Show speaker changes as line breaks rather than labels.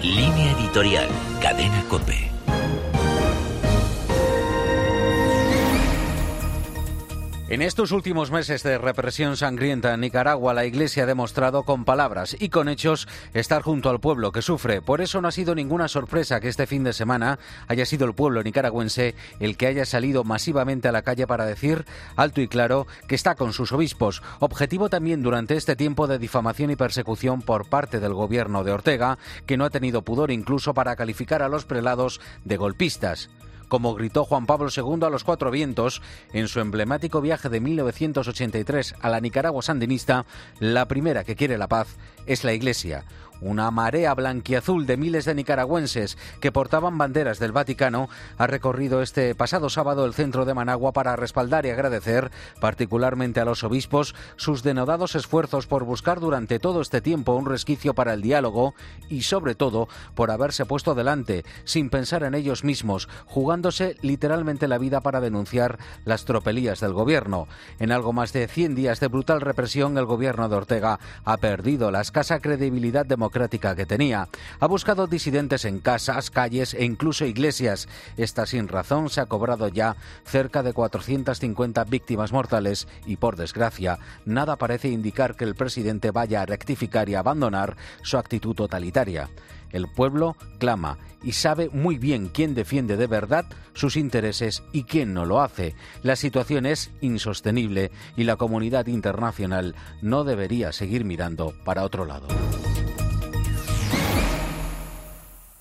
Línea editorial, Cadena COPE.
En estos últimos meses de represión sangrienta en Nicaragua, la Iglesia ha demostrado con palabras y con hechos estar junto al pueblo que sufre. Por eso no ha sido ninguna sorpresa que este fin de semana haya sido el pueblo nicaragüense el que haya salido masivamente a la calle para decir alto y claro que está con sus obispos. Objetivo también durante este tiempo de difamación y persecución por parte del gobierno de Ortega, que no ha tenido pudor incluso para calificar a los prelados de golpistas. Como gritó Juan Pablo II a los cuatro vientos en su emblemático viaje de 1983 a la Nicaragua sandinista, la primera que quiere la paz es la Iglesia. Una marea blanquiazul de miles de nicaragüenses que portaban banderas del Vaticano ha recorrido este pasado sábado el centro de Managua para respaldar y agradecer particularmente a los obispos sus denodados esfuerzos por buscar durante todo este tiempo un resquicio para el diálogo y sobre todo por haberse puesto delante sin pensar en ellos mismos, jugándose literalmente la vida para denunciar las tropelías del gobierno. En algo más de 100 días de brutal represión, el gobierno de Ortega ha perdido la escasa credibilidad democrática que tenía. Ha buscado disidentes en casas, calles e incluso iglesias. Esta sin razón se ha cobrado ya cerca de 450 víctimas mortales y, por desgracia, nada parece indicar que el presidente vaya a rectificar y abandonar su actitud totalitaria. El pueblo clama y sabe muy bien quién defiende de verdad sus intereses y quién no lo hace. La situación es insostenible y la comunidad internacional no debería seguir mirando para otro lado.